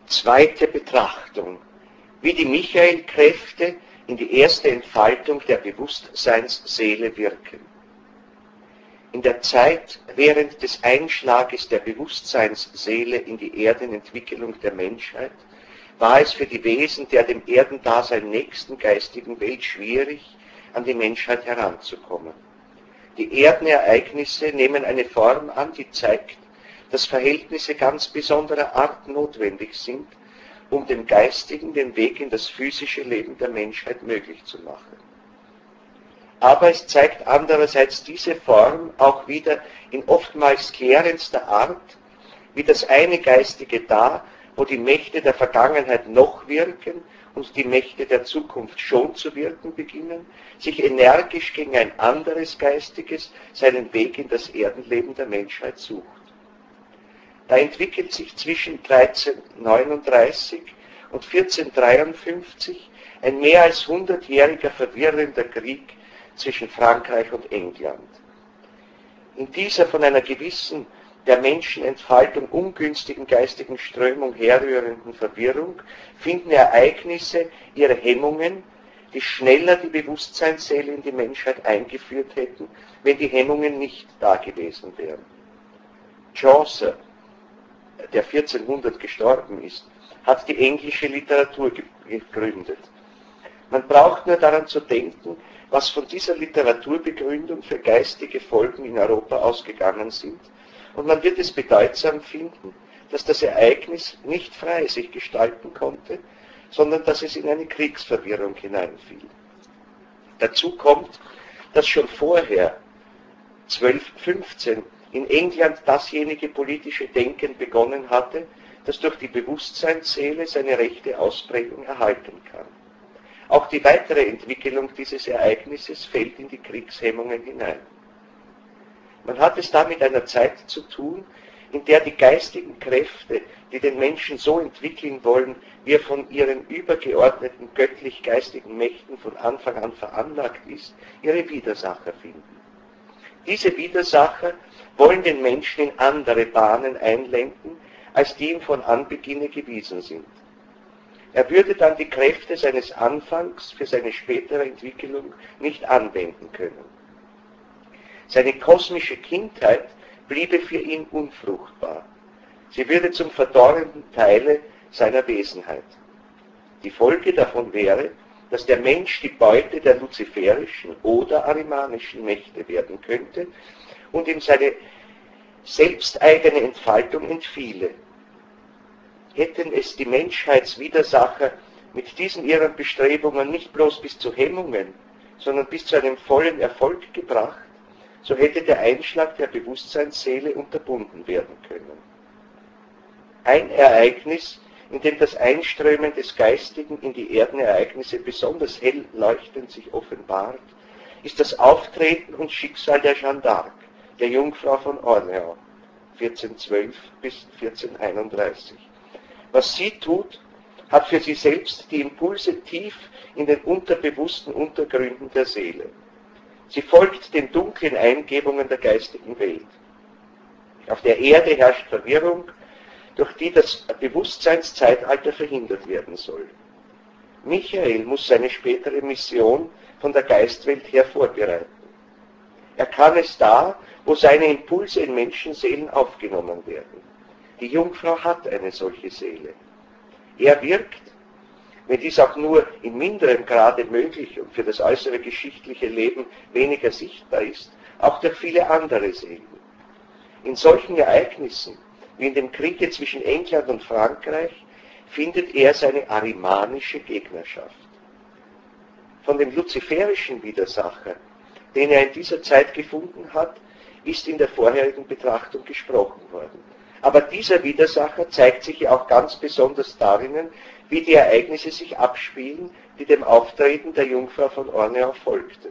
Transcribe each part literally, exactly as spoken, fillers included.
Zweite Betrachtung, wie die Michael-Kräfte in die erste Entfaltung der Bewusstseinsseele wirken. In der Zeit während des Einschlages der Bewusstseinsseele in die Erdenentwicklung der Menschheit war es für die Wesen der dem Erdendasein nächsten geistigen Welt schwierig, an die Menschheit heranzukommen. Die Erdenereignisse nehmen eine Form an, die zeigt, dass Verhältnisse ganz besonderer Art notwendig sind, um dem Geistigen den Weg in das physische Leben der Menschheit möglich zu machen. Aber es zeigt andererseits diese Form auch wieder in oftmals klärendster Art, wie das eine Geistige da, wo die Mächte der Vergangenheit noch wirken und die Mächte der Zukunft schon zu wirken beginnen, sich energisch gegen ein anderes Geistiges seinen Weg in das Erdenleben der Menschheit sucht. Da entwickelt sich zwischen dreizehnhundertneununddreißig und vierzehnhundertdreiundfünfzig ein mehr als hundertjähriger verwirrender Krieg zwischen Frankreich und England. In dieser von einer gewissen der Menschenentfaltung ungünstigen geistigen Strömung herrührenden Verwirrung finden Ereignisse ihre Hemmungen, die schneller die Bewusstseinsseele in die Menschheit eingeführt hätten, wenn die Hemmungen nicht da gewesen wären. Chaucer, der vierzehnhundert gestorben ist, hat die englische Literatur gegründet. Man braucht nur daran zu denken, was von dieser Literaturbegründung für geistige Folgen in Europa ausgegangen sind, und man wird es bedeutsam finden, dass das Ereignis nicht frei sich gestalten konnte, sondern dass es in eine Kriegsverwirrung hineinfiel. Dazu kommt, dass schon vorher, zwölfhundertfünfzehn, in England dasjenige politische Denken begonnen hatte, das durch die Bewusstseinsseele seine rechte Ausprägung erhalten kann. Auch die weitere Entwicklung dieses Ereignisses fällt in die Kriegshemmungen hinein. Man hat es da mit einer Zeit zu tun, in der die geistigen Kräfte, die den Menschen so entwickeln wollen, wie er von ihren übergeordneten göttlich-geistigen Mächten von Anfang an veranlagt ist, ihre Widersacher finden. Diese Widersacher wollen den Menschen in andere Bahnen einlenken, als die ihm von Anbeginn gewiesen sind. Er würde dann die Kräfte seines Anfangs für seine spätere Entwicklung nicht anwenden können. Seine kosmische Kindheit bliebe für ihn unfruchtbar. Sie würde zum verdorrenden Teile seiner Wesenheit. Die Folge davon wäre, dass der Mensch die Beute der luziferischen oder arimanischen Mächte werden könnte und ihm seine selbsteigene Entfaltung entfiele. Hätten es die Menschheitswidersacher mit diesen ihren Bestrebungen nicht bloß bis zu Hemmungen, sondern bis zu einem vollen Erfolg gebracht, so hätte der Einschlag der Bewusstseinsseele unterbunden werden können. Ein Ereignis, in dem das Einströmen des Geistigen in die Erdenereignisse besonders hell leuchtend sich offenbart, ist das Auftreten und Schicksal der Jeanne d'Arc, der Jungfrau von Orleans, vierzehnhundertzwölf bis vierzehnhunderteinunddreißig. Was sie tut, hat für sie selbst die Impulse tief in den unterbewussten Untergründen der Seele. Sie folgt den dunklen Eingebungen der geistigen Welt. Auf der Erde herrscht Verwirrung, durch die das Bewusstseinszeitalter verhindert werden soll. Michael muss seine spätere Mission von der Geistwelt her vorbereiten. Er kann es da, wo seine Impulse in Menschenseelen aufgenommen werden. Die Jungfrau hat eine solche Seele. Er wirkt, wenn dies auch nur in minderem Grade möglich und für das äußere geschichtliche Leben weniger sichtbar ist, auch durch viele andere Seelen. In solchen Ereignissen, wie in dem Kriege zwischen England und Frankreich, findet er seine arimanische Gegnerschaft. Von dem luziferischen Widersacher, den er in dieser Zeit gefunden hat, ist in der vorherigen Betrachtung gesprochen worden. Aber dieser Widersacher zeigt sich ja auch ganz besonders darin, wie die Ereignisse sich abspielen, die dem Auftreten der Jungfrau von Orleans folgten.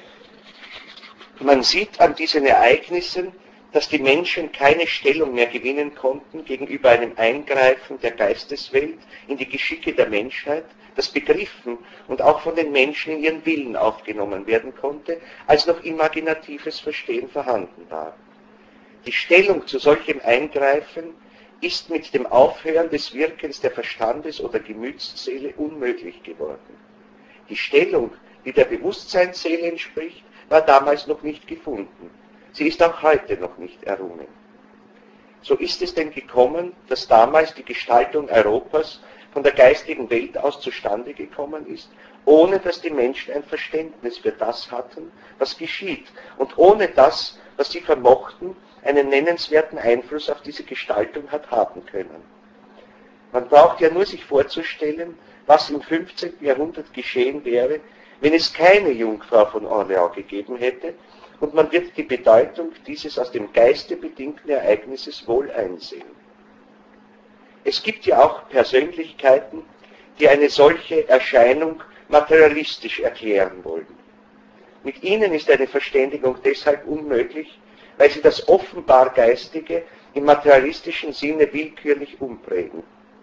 Man sieht an diesen Ereignissen, dass die Menschen keine Stellung mehr gewinnen konnten gegenüber einem Eingreifen der Geisteswelt in die Geschicke der Menschheit, das begriffen und auch von den Menschen in ihren Willen aufgenommen werden konnte, als noch imaginatives Verstehen vorhanden war. Die Stellung zu solchem Eingreifen ist mit dem Aufhören des Wirkens der Verstandes- oder Gemütsseele unmöglich geworden. Die Stellung, die der Bewusstseinsseele entspricht, war damals noch nicht gefunden. Sie ist auch heute noch nicht errungen. So ist es denn gekommen, dass damals die Gestaltung Europas von der geistigen Welt aus zustande gekommen ist, ohne dass die Menschen ein Verständnis für das hatten, was geschieht, und ohne das, was sie vermochten, einen nennenswerten Einfluss auf diese Gestaltung hat haben können. Man braucht ja nur sich vorzustellen, was im fünfzehnten Jahrhundert geschehen wäre, wenn es keine Jungfrau von Orleans gegeben hätte, und man wird die Bedeutung dieses aus dem Geiste bedingten Ereignisses wohl einsehen. Es gibt ja auch Persönlichkeiten, die eine solche Erscheinung materialistisch erklären wollen. Mit ihnen ist eine Verständigung deshalb unmöglich, weil sie das offenbar Geistige im materialistischen Sinne willkürlich umprägen.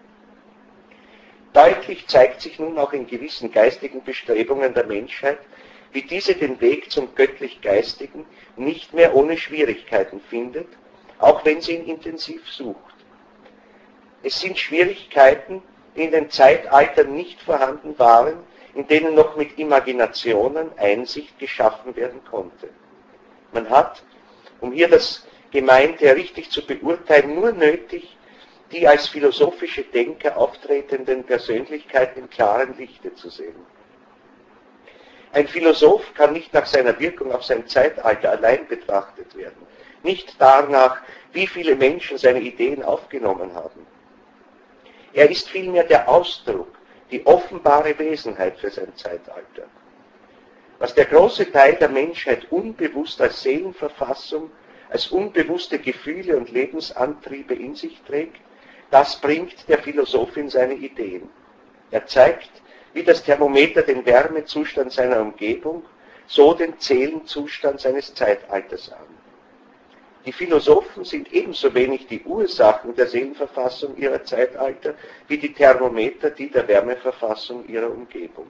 Deutlich zeigt sich nun auch in gewissen geistigen Bestrebungen der Menschheit, wie diese den Weg zum göttlich-geistigen nicht mehr ohne Schwierigkeiten findet, auch wenn sie ihn intensiv sucht. Es sind Schwierigkeiten, die in den Zeitaltern nicht vorhanden waren, in denen noch mit Imaginationen Einsicht geschaffen werden konnte. Man hat, um hier das Gemeinte richtig zu beurteilen, nur nötig, die als philosophische Denker auftretenden Persönlichkeiten im klaren Lichte zu sehen. Ein Philosoph kann nicht nach seiner Wirkung auf sein Zeitalter allein betrachtet werden, nicht danach, wie viele Menschen seine Ideen aufgenommen haben. Er ist vielmehr der Ausdruck, die offenbare Wesenheit für sein Zeitalter. Was der große Teil der Menschheit unbewusst als Seelenverfassung, als unbewusste Gefühle und Lebensantriebe in sich trägt, das bringt der Philosoph in seine Ideen. Er zeigt, wie das Thermometer den Wärmezustand seiner Umgebung, so den Seelenzustand seines Zeitalters an. Die Philosophen sind ebenso wenig die Ursachen der Seelenverfassung ihrer Zeitalter, wie die Thermometer die der Wärmeverfassung ihrer Umgebung.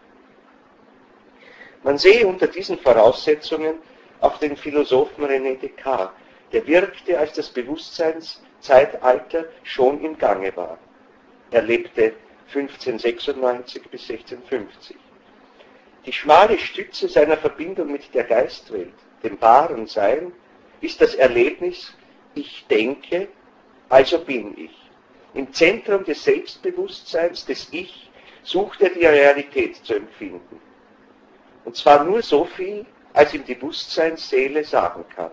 Man sehe unter diesen Voraussetzungen auch den Philosophen René Descartes, der wirkte, als das Bewusstseinszeitalter schon im Gange war. Er lebte fünfzehnhundertsechsundneunzig bis sechzehnhundertfünfzig. Die schmale Stütze seiner Verbindung mit der Geistwelt, dem wahren Sein, ist das Erlebnis, ich denke, also bin ich. Im Zentrum des Selbstbewusstseins, des Ich, sucht er die Realität zu empfinden. Und zwar nur so viel, als ihm die Bewusstseinsseele sagen kann.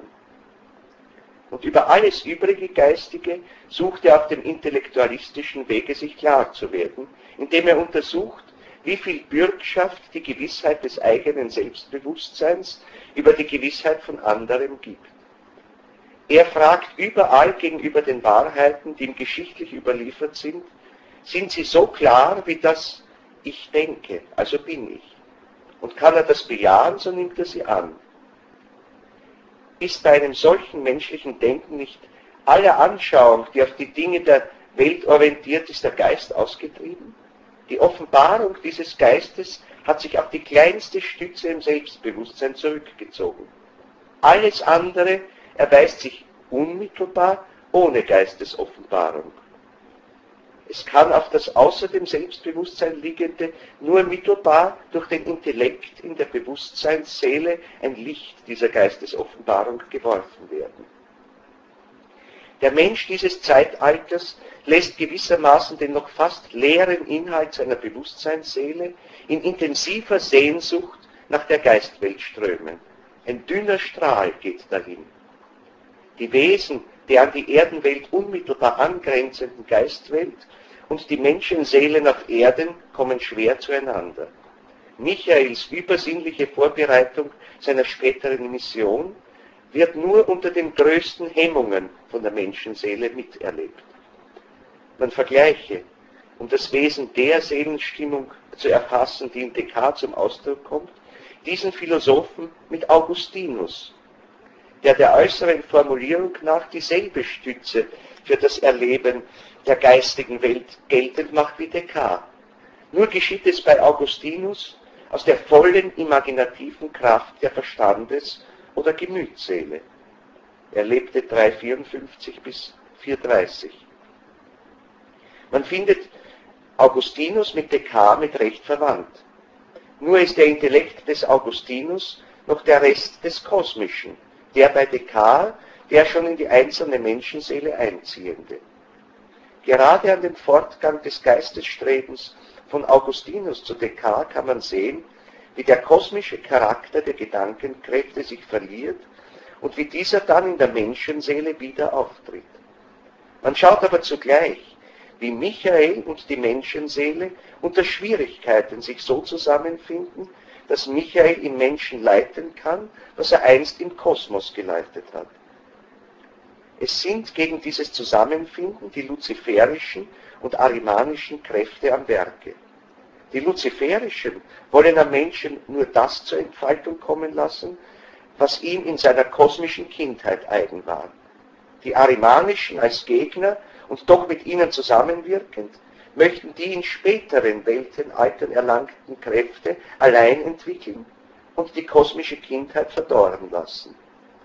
Und über alles übrige Geistige sucht er auf dem intellektualistischen Wege sich klar zu werden, indem er untersucht, wie viel Bürgschaft die Gewissheit des eigenen Selbstbewusstseins über die Gewissheit von anderem gibt. Er fragt überall gegenüber den Wahrheiten, die ihm geschichtlich überliefert sind, sind sie so klar wie das Ich denke, also bin ich. Und kann er das bejahen, so nimmt er sie an. Ist bei einem solchen menschlichen Denken nicht aller Anschauung, die auf die Dinge der Welt orientiert ist, der Geist ausgetrieben? Die Offenbarung dieses Geistes hat sich auf die kleinste Stütze im Selbstbewusstsein zurückgezogen. Alles andere erweist sich unmittelbar ohne Geistesoffenbarung. Es kann auf das außer dem Selbstbewusstsein liegende nur mittelbar durch den Intellekt in der Bewusstseinsseele ein Licht dieser Geistesoffenbarung geworfen werden. Der Mensch dieses Zeitalters lässt gewissermaßen den noch fast leeren Inhalt seiner Bewusstseinsseele in intensiver Sehnsucht nach der Geistwelt strömen. Ein dünner Strahl geht dahin. Die Wesen der an die Erdenwelt unmittelbar angrenzenden Geistwelt und die Menschenseelen auf Erden kommen schwer zueinander. Michaels übersinnliche Vorbereitung seiner späteren Mission wird nur unter den größten Hemmungen von der Menschenseele miterlebt. Man vergleiche, um das Wesen der Seelenstimmung zu erfassen, die in Descartes zum Ausdruck kommt, diesen Philosophen mit Augustinus, der der äußeren Formulierung nach dieselbe Stütze für das Erleben der geistigen Welt geltend macht wie Descartes. Nur geschieht es bei Augustinus aus der vollen imaginativen Kraft der Verstandes- oder Gemütsseele. Er lebte dreihundertvierundfünfzig bis vierhundertdreißig. Man findet Augustinus mit Descartes mit Recht verwandt. Nur ist der Intellekt des Augustinus noch der Rest des Kosmischen, der bei Descartes, der schon in die einzelne Menschenseele einziehende. Gerade an dem Fortgang des Geistesstrebens von Augustinus zu Descartes kann man sehen, wie der kosmische Charakter der Gedankenkräfte sich verliert und wie dieser dann in der Menschenseele wieder auftritt. Man schaut aber zugleich, wie Michael und die Menschenseele unter Schwierigkeiten sich so zusammenfinden, dass Michael im Menschen leiten kann, was er einst im Kosmos geleitet hat. Es sind gegen dieses Zusammenfinden die luziferischen und arimanischen Kräfte am Werke. Die luziferischen wollen am Menschen nur das zur Entfaltung kommen lassen, was ihm in seiner kosmischen Kindheit eigen war. Die arimanischen als Gegner und doch mit ihnen zusammenwirkend, möchten die in späteren Weltenaltern erlangten Kräfte allein entwickeln und die kosmische Kindheit verdorren lassen.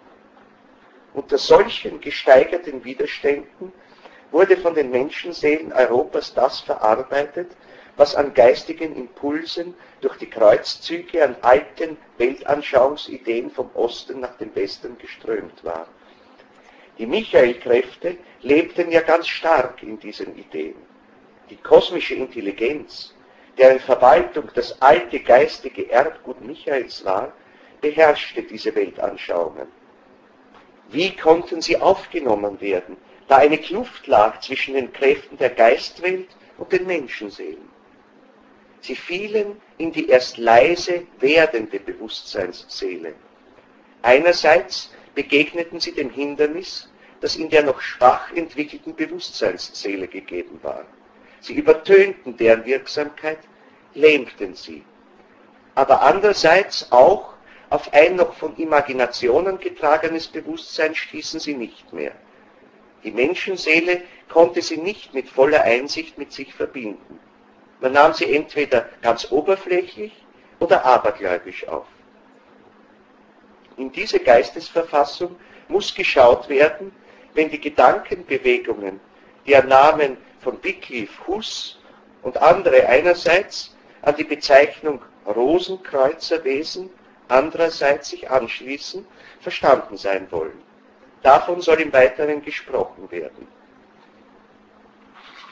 Unter solchen gesteigerten Widerständen wurde von den Menschenseelen Europas das verarbeitet, was an geistigen Impulsen durch die Kreuzzüge an alten Weltanschauungsideen vom Osten nach dem Westen geströmt war. Die Michael-Kräfte lebten ja ganz stark in diesen Ideen. Die kosmische Intelligenz, deren Verwaltung das alte geistige Erbgut Michaels war, beherrschte diese Weltanschauungen. Wie konnten sie aufgenommen werden, da eine Kluft lag zwischen den Kräften der Geistwelt und den Menschenseelen? Sie fielen in die erst leise werdende Bewusstseinsseele. Einerseits begegneten sie dem Hindernis, das in der noch schwach entwickelten Bewusstseinsseele gegeben war. Sie übertönten deren Wirksamkeit, lähmten sie. Aber andererseits auch auf ein noch von Imaginationen getragenes Bewusstsein stießen sie nicht mehr. Die Menschenseele konnte sie nicht mit voller Einsicht mit sich verbinden. Man nahm sie entweder ganz oberflächlich oder abergläubisch auf. In diese Geistesverfassung muss geschaut werden, wenn die Gedankenbewegungen, die an Namen von Wycliffe, Hus und andere einerseits an die Bezeichnung Rosenkreuzerwesen andererseits sich anschließen, verstanden sein wollen. Davon soll im Weiteren gesprochen werden.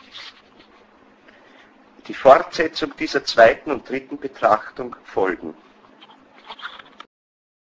Die Fortsetzung dieser zweiten und dritten Betrachtung folgen.